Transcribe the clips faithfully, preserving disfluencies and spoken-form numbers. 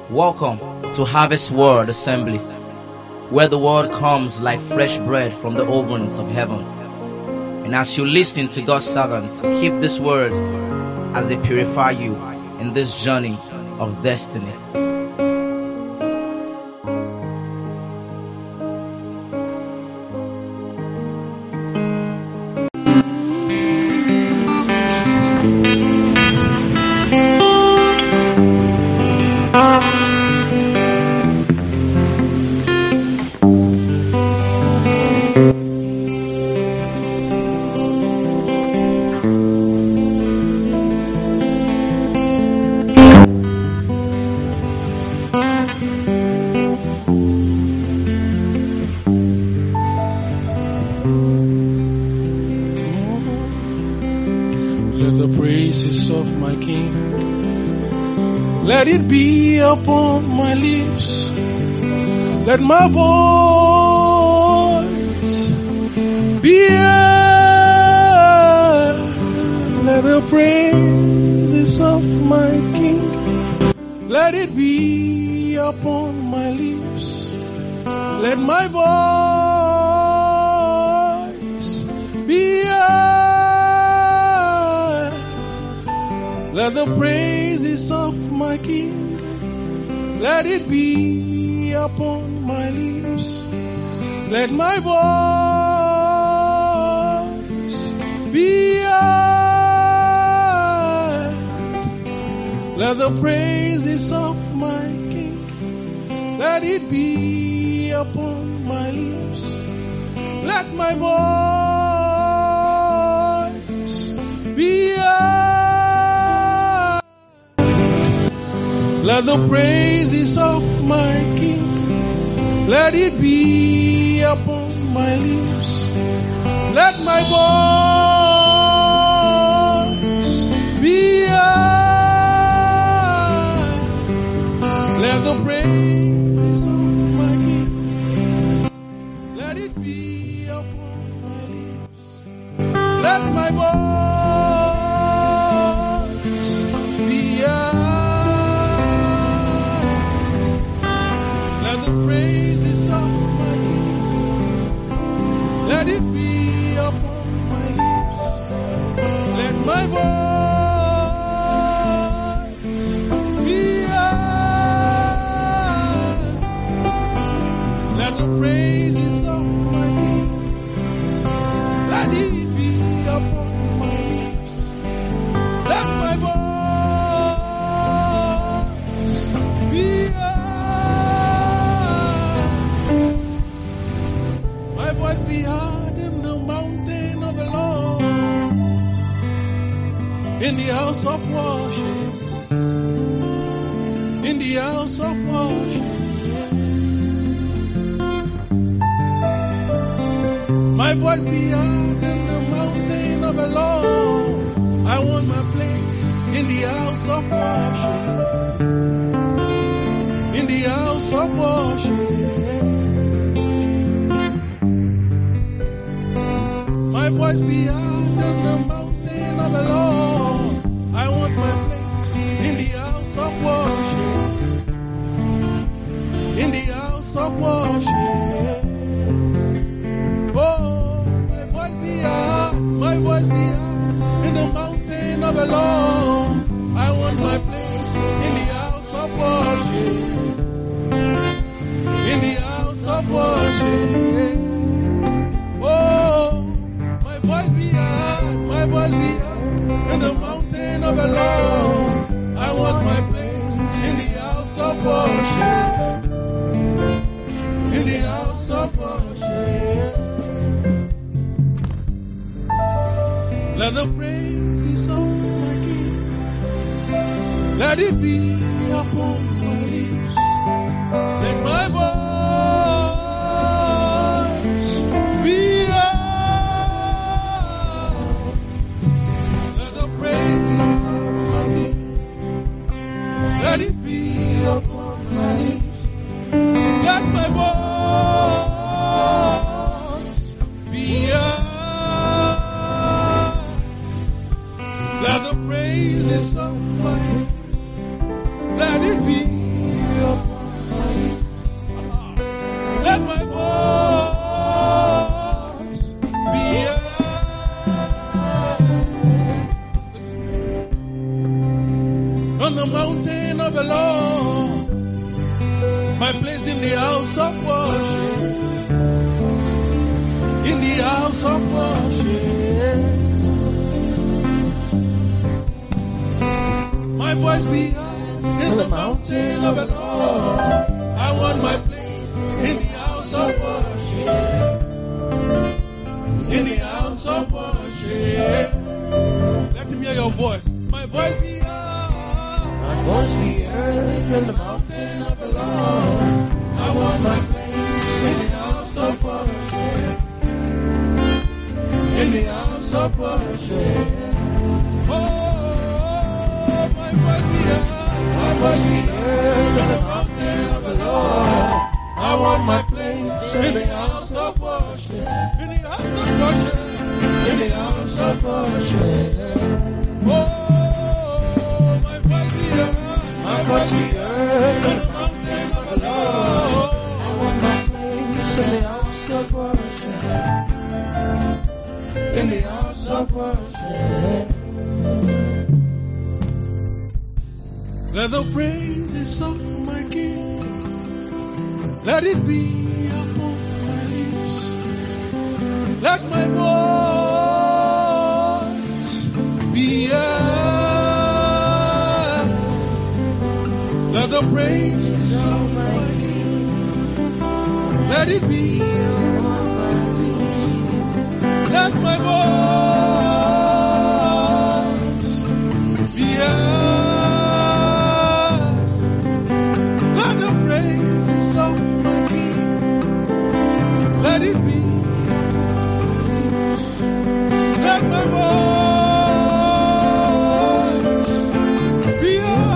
Welcome to Harvest Word Assembly, where the word comes like fresh bread from the ovens of heaven. And as you listen to God's servants, keep these words as they purify you in this journey of destiny. Let the praises of my King, let it be upon my lips. Let my voice be heard. Let the praises of my King, let it be upon my lips. Let my voice be heard. Let the praises of my King, let it be upon my lips. Let my voice be heard. Let the praises of my King, let it be upon my lips. Let my voice be heard. Let the praises of my King, let it be upon my lips. Let my voice be heard. Let the praises of my King, let it be upon my lips. Let my voice be heard. Let the praises of my King, let it be upon my lips. Let my voice be heard. Let the praises of my King, let it be upon my lips. Let my voice be heard. My voice be heard in the mountain of the Lord, in the house of worship, in the house of worship. My voice be heard in the mountain of the Lord. I want my place in the house of worship, in the house of worship. My voice be heard in the mountain of the Lord. I want my place in the house of worship, in the house of worship. Oh, my voice be heard, my voice be heard in the mountain of the Lord. I want my place in the house of worship, in the house of worship. Oh, my voice be heard, my voice be heard in the mountain of the Lord. I want my place in the house of worship, in the house of worship. Let the praises of my King, let it be upon my lips. Let my voice be heard. Let the praises of my King, let it be upon my lips. Let my voice be heard. Let the praises of my King, let it be on the mountain of the Lord, my place in the house of worship, in the house of worship. My voice be heard in the mountain of the Lord. I want my place in the house of worship, in the house of worship. Let him hear your voice. My voice be heard, my voice be heard in the mountain of the Lord. I want my place in the house of worship, in the house of worship. Oh, my voice be heard, my voice be heard in the mountain of the Lord. I want my place in the house of worship, in the house of worship, in the house of worship. Oh, my voice be heard, my voice be heard in the mountain of the Lord. I want my place in the house of worship, in the house of worship. Let the praises of my King, let it be upon my lips. Let my voice be heard. Let the praises of my King, let it be upon my lips. Let my voice be heard. Let the praises of my King, let it be upon my lips. Let my voice be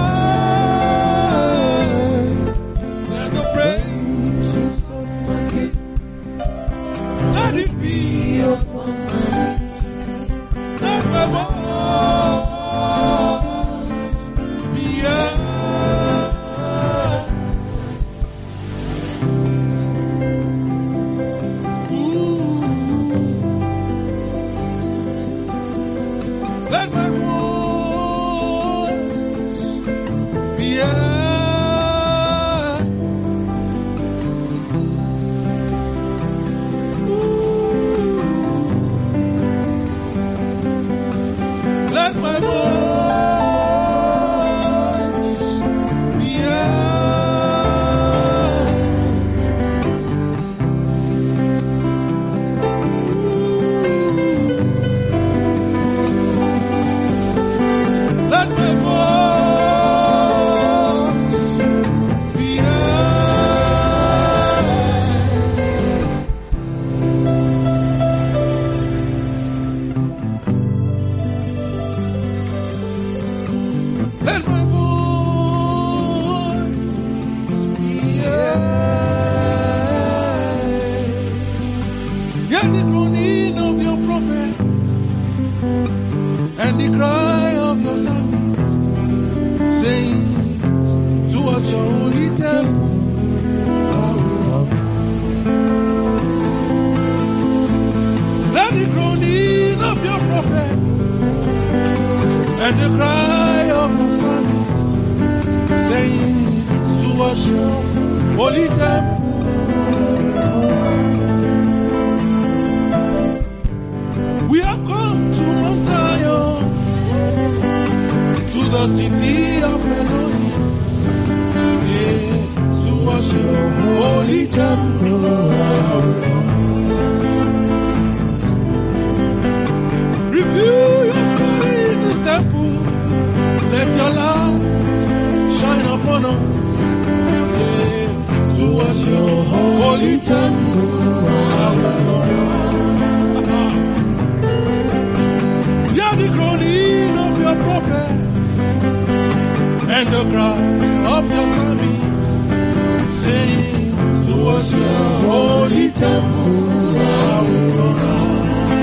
heard. Let the praises of my King, let it be upon my lips. Let my voice be heard. Let my voice be heard. Let my voice be heard. Let my voice be heard. Let my voice be heard. Hear the groaning of your prophet and the cry of your psalmist, saying, towards your holy temple I will come. Let the groaning of your prophets and the cry of your psalmist, saying, towards your holy temple we have come to Mount Zion, to the city of Elohim, yes, to worship your holy temple. Review your glory in this temple. Let your light shine upon us. Yes, to worship your holy temple. Hear the groaning of your prophets and the cry of your psalmist, saying, towards your holy temple I will come.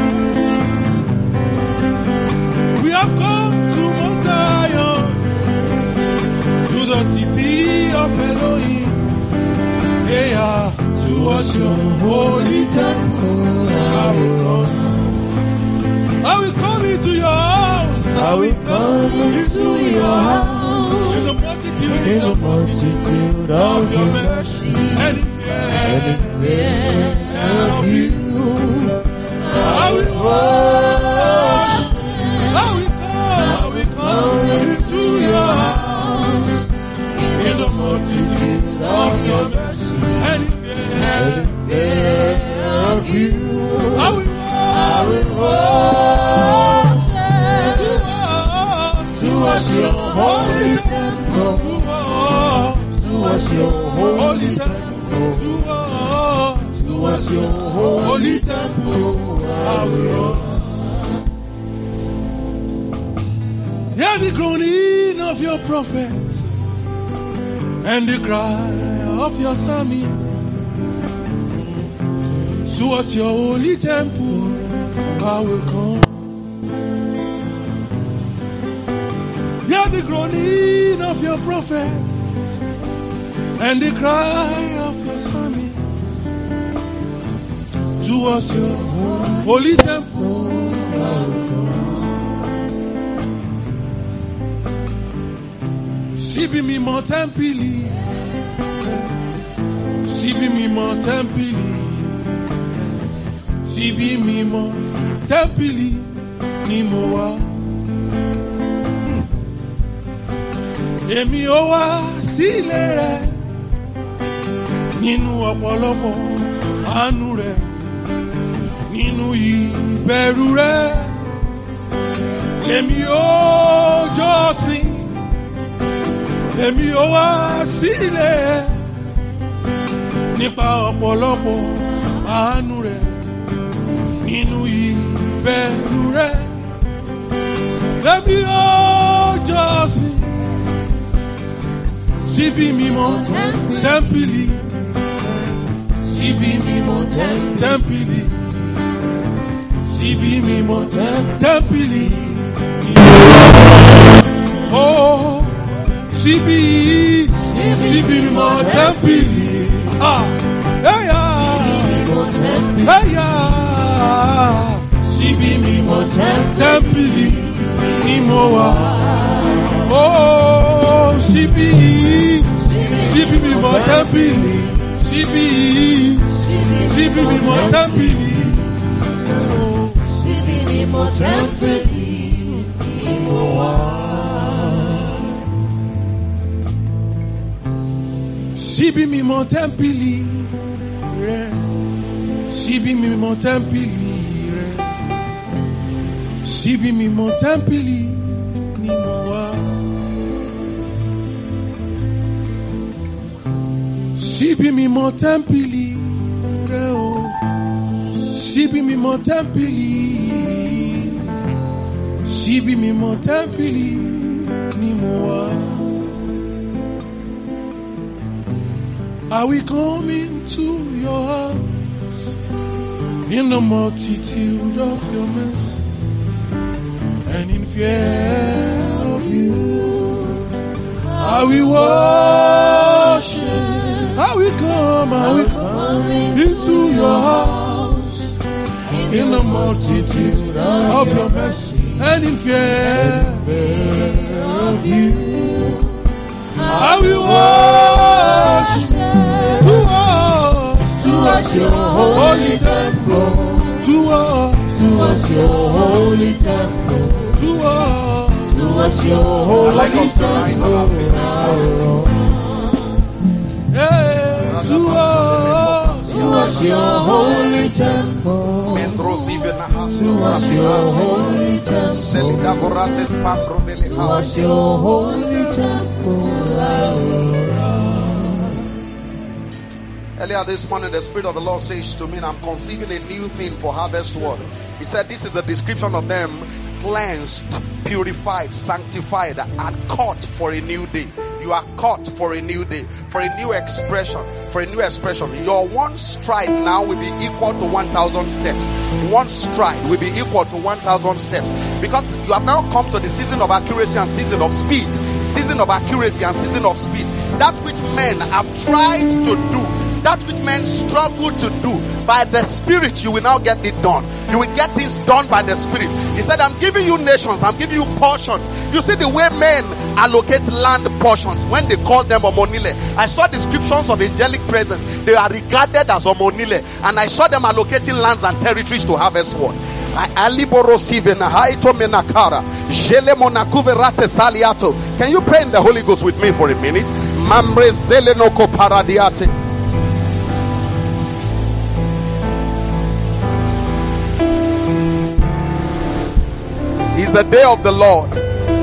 We have come to Mount Zion, to the city of Elohim, yeah, towards your holy temple I will come. I will come into your house. I will come into your house. in the multitude of your mercy, and in fear of you, I will worship. I will come, I will come into your house, in the multitude of your mercy, and in fear of you, I will worship. To us your holy temple, to us your holy temple, to us, to us your holy temple, I will. Hear the groaning of your prophets and the cry of your psalmist. Towards your holy temple, I will come. Hear the groaning of your prophets and the cry of your psalmist. Towards your holy temple, I will come. Sibi mi mo tempili, sibi mi mo tempili, sibi mi mo tempili ni mo wa. Èmi ó wá sílé rẹ̀ nínú ọ̀pọ̀lọpọ̀ àánú rẹ̀, nínú ìbẹ̀rù rẹ̀. Èmi ó jọ́sìn. Èmi ó wá sílé nípa ọ̀pọ̀lọpọ̀ àánú rẹ̀, nínú ìbẹ̀rù rẹ̀. Èmi ó jọ́sìn síbi mímọ́ tẹ́ḿpìlì, síbi mímọ́ tẹ́ḿpìlì, síbi mímọ́ tẹ́ḿpìlì. Oh. Sibi, sibi mo tempili, ah, hey ya, hey ya, sibi mo tempili ni mo wa, oh, sibi, sibi mo tempili, sibi, sibi mo tempili, oh, sibi mo tempili ni mo wa. Sibi mi mo tempili re, sibi mi mo tempili re, sibi mi mo tempili ni mo wa. Sibi mi mo tempili re o, sibi mi mo tempili, sibi mi mo tempili ni mo wa. Are we coming to your house in the multitude of your mercy, and in fear of you? Are we worship? Are we come? Are we come into your house in the multitude of your mercy, and in fear of you? Are we worship? To us, to us your holy temple, to us, to us your holy temple, to us, to us your holy temple, yeah, to us, to us your holy temple, to us your holy temple, to us your holy temple. Earlier this morning, the Spirit of the Lord says to me, and I'm conceiving a new thing for Harvest World. He said, this is the description of them: cleansed, purified, sanctified, and caught for a new day. You are caught for a new day, for a new expression, for a new expression. Your one stride now will be equal to one thousand steps. One stride will be equal to one thousand steps. Because you have now come to the season of accuracy and season of speed. Season of accuracy and season of speed. That which men have tried to do, That which men struggle to do, by the Spirit you will now get it done. You will get things done by the Spirit. He said, I'm giving you nations, I'm giving you portions. You see the way men allocate land portions when they call them omonile. I saw descriptions of angelic presence. They are regarded as omonile, and I saw them allocating lands and territories to harvest what? Can you pray in the Holy Ghost with me for a minute? It's the day of the Lord.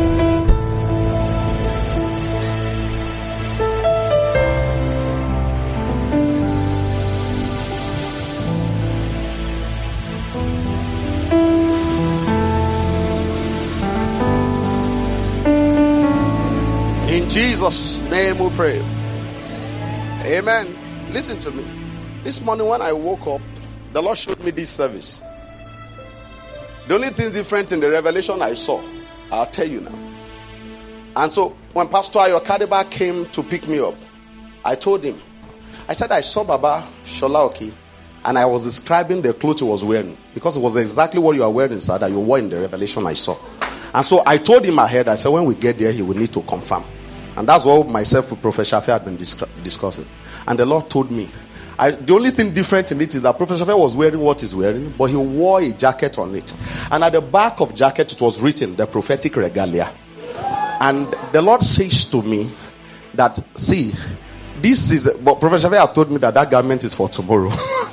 In Jesus' name we pray. Amen. Listen to me. This morning when I woke up, the Lord showed me this service. The only thing different in the revelation I saw, I'll tell you now. And so when Pastor Ayo Kadeba came to pick me up, I told him, I said I saw Baba Sholaoki, and I was describing the clothes he was wearing, because it was exactly what you are wearing, sir, that you wore in the revelation I saw. And so I told him ahead, I said when we get there, he will need to confirm. And that's what myself and Professor Shafe had been dis- discussing. And the Lord told me, I, the only thing different in it is that Professor Shafe was wearing what he's wearing, but he wore a jacket on it. And at the back of jacket, it was written, the prophetic regalia. And the Lord says to me that, see, this is, but Professor Shafe had told me that that garment is for tomorrow.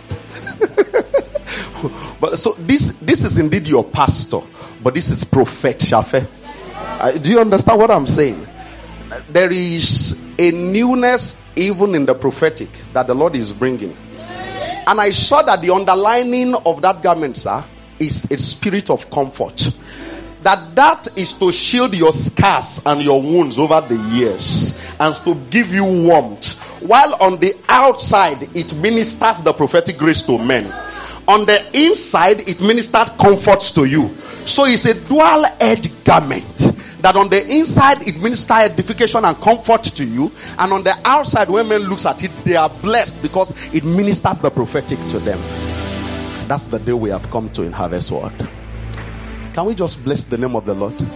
But so this, this is indeed your pastor, but this is Prophet Shafe. Uh, do you understand what I'm saying? There is a newness even in the prophetic that the Lord is bringing. And I saw that the underlining of that garment, sir, is a spirit of comfort. That that is to shield your scars and your wounds over the years, and to give you warmth. While on the outside, it ministers the prophetic grace to men. On the inside, it ministers comforts to you. So it's a dual-edged garment. That on the inside, it ministers edification and comfort to you. And on the outside, when men looks at it, they are blessed because it ministers the prophetic to them. That's the day we have come to in Harvest World. Can we just bless the name of the Lord?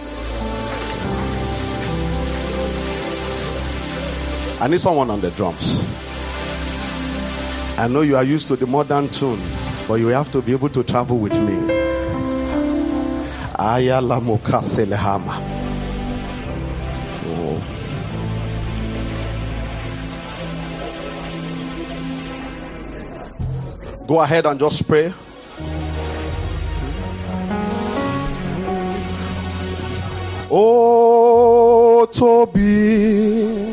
I need someone on the drums. I know you are used to the modern tune, but you have to be able to travel with me. Ayala Mokaselehama. Oh. Go ahead and just pray. Oh, Toby.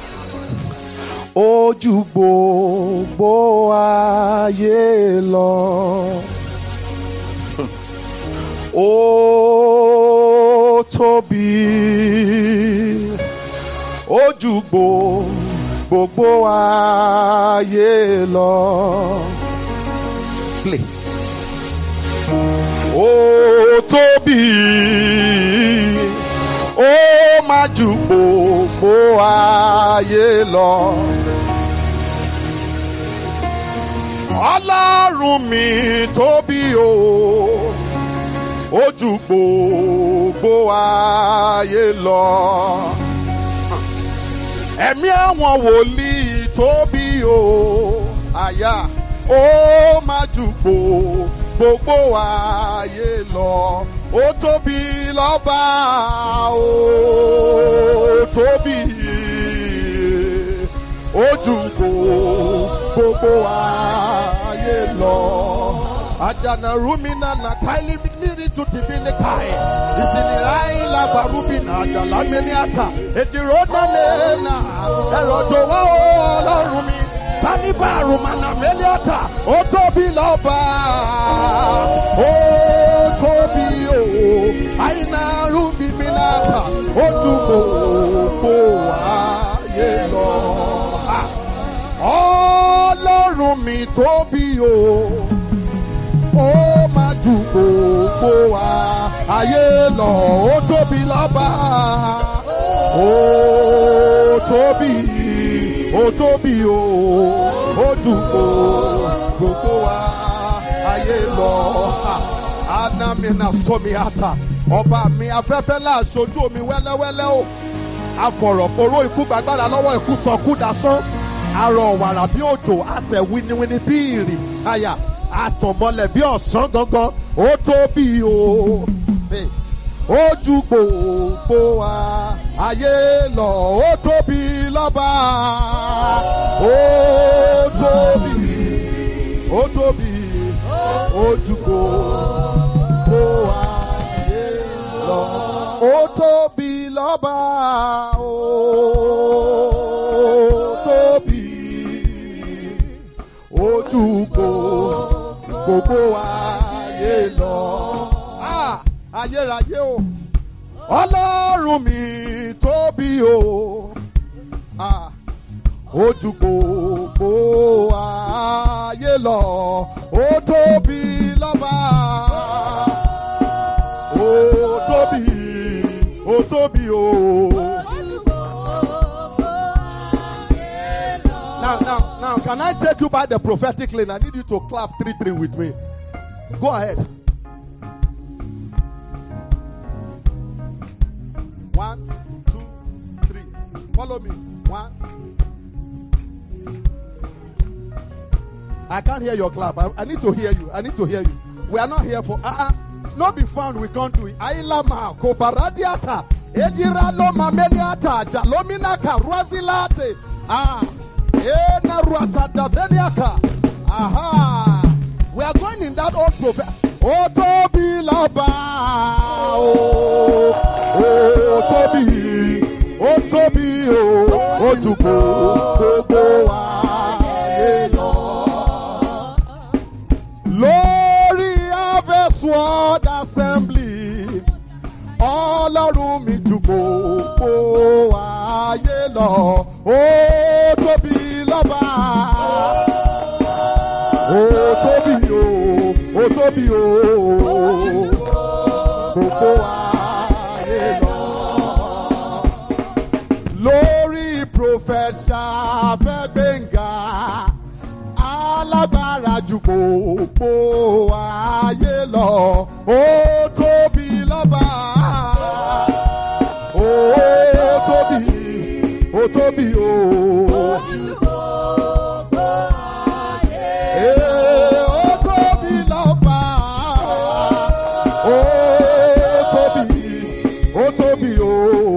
Ojú gbogbo ayé lọ. Ó tóbi. Ojú gbogbo ayé lọ. Play. Ó tóbi. Ó máa ju gbogbo ayé lọ. Ọlọ́run mi tóbi o, ó ju gbogbo ayé lọ. Ẹ̀mí àwọn wòlíì tóbi o, àyà ó máa ju gbogbo ayé lọ. Ó tóbi lọ́ba, ó tóbi, ó ju gbogbo ayé lọ. Ajana rumina na kaili mikmiri tutibile kai. Isinirai la barubina ajala meniata. Ejirona lena, erojo wa Ọlọ́run mi. Saniba rumana meliata, ó tóbi lọ́ba, ó tóbi o. Aina rubi minata, ó ju gbogbo ayé lọ. Ọlọ́run mi tóbi o, ó máa ju gbogbo ayé lọ. Ó tóbi lọ́ba, ó tóbi, ó tóbi o, ó ju gbogbo ayé lọ. Anamina somiata. Ọba mi afẹ́fẹ́ láṣojú omi wẹ́lẹ́wẹ́lẹ́ o. Afọ̀rọ̀kọ̀rọ̀ ikú gbàgbára lọ́wọ́ ikú sọkú dasán. Arọ wàrà bí òjò, àṣẹ winiwini bí ìrì. Àyà àtọ̀mọ́lẹ̀ bí ọ̀sán gangan. Ó tóbi o. Ó ju gbogbo ayé lọ. Ó tóbi lọ́ba. Ó tóbi. Ó tóbi. Ó ju gbogbo ayé lọ. Ó tóbi lọ́ba. Ó tóbi. Ó ju gbogbo ayé lọ. Ah! Ayérayé o. Ọlọ́run mi tóbi o. Ah! Ó ju gbogbo ayé lọ. Ó tóbi lọ́ba. Ó tóbi. Ó tóbi o. Now, now, now, can I take you by the prophetic lane? I need you to clap three three with me. Go ahead. One, two, three. Follow me. One. I can't hear your clap. I, I need to hear you. I need to hear you. We are not here for uh-uh. Not be found. We can't do it. Ailama kobaradiata. Ejiralo mameliata. Jalomina karuazilate. Ah. Ena ruata daveniaka. Aha. We are going in that old prophet. Otobi laba. Oh. Oh, Toby, oh, Toby, oh, oh, to go, go, go, Glory Harvest World Assembly, Ọlọ́run mi to go, go, ayé lọ, oh, Toby, lọ́ba, oh, Toby, oh, oh, Toby, oh, go, go, lórí Prọfẹ̀sà Fẹ́gbẹ́ngà alágbára ju gbogbo ayé lọ, ó tóbi lọ́ba, ó tóbi, ó tóbi o. Ó tóbi lọ́ba, ó tóbi, ó tóbi o.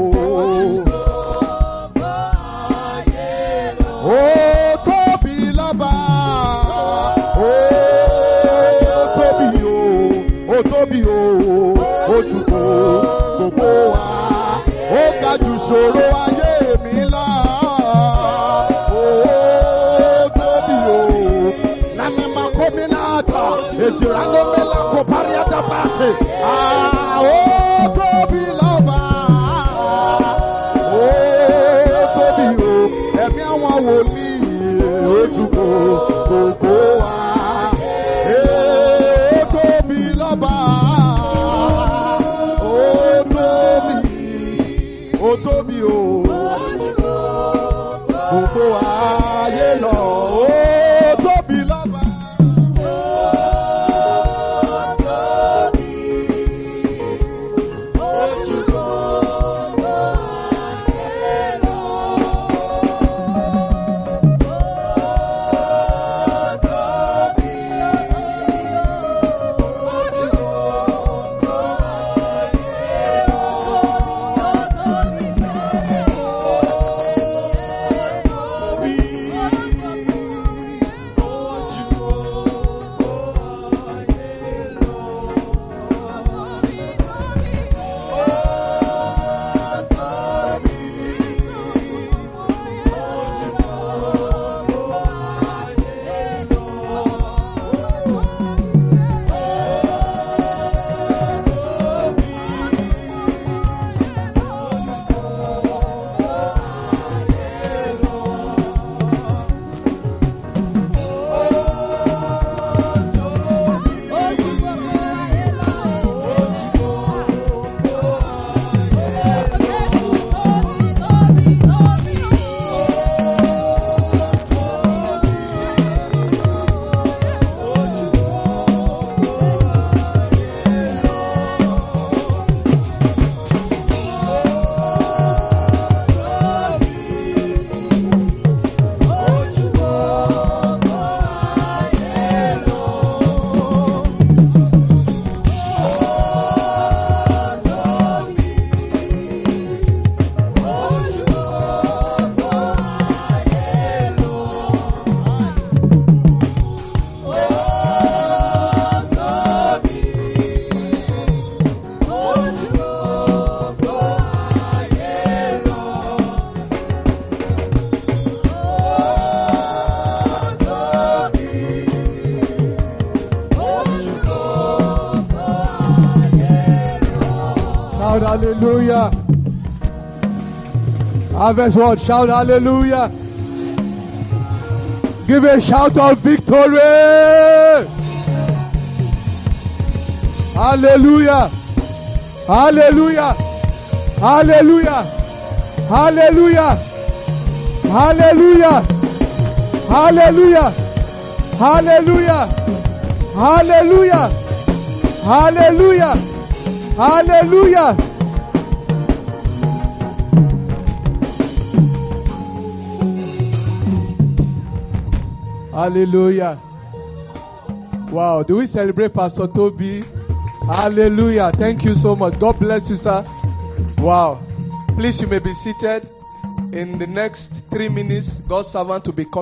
Tóbi o, ojúkò gbogbo wa, ó ga jù ṣòro ayé mi lọ. Ó tóbi o, nami makomi n'ata, ejira no mela ko paria da bate. Ah, ó tóbi lọ́ba, ó tóbi o, ẹ̀mí àwọn wòlíì, ojúkò gbogbo wa. Ó tóbi o, gbogbo ayé lọ, ó tóbi lọ́ba. Be Shout hallelujah. Harvest World, shout hallelujah. Give a shout of victory. Hallelujah. Hallelujah. Hallelujah. Hallelujah. Hallelujah. Hallelujah. Hallelujah. Hallelujah. Hallelujah. Hallelujah. Hallelujah. Wow. Do we celebrate Pastor Toby? Hallelujah. Thank you so much. God bless you, sir. Wow. Please, you may be seated. In the next three minutes, God's servant will be coming.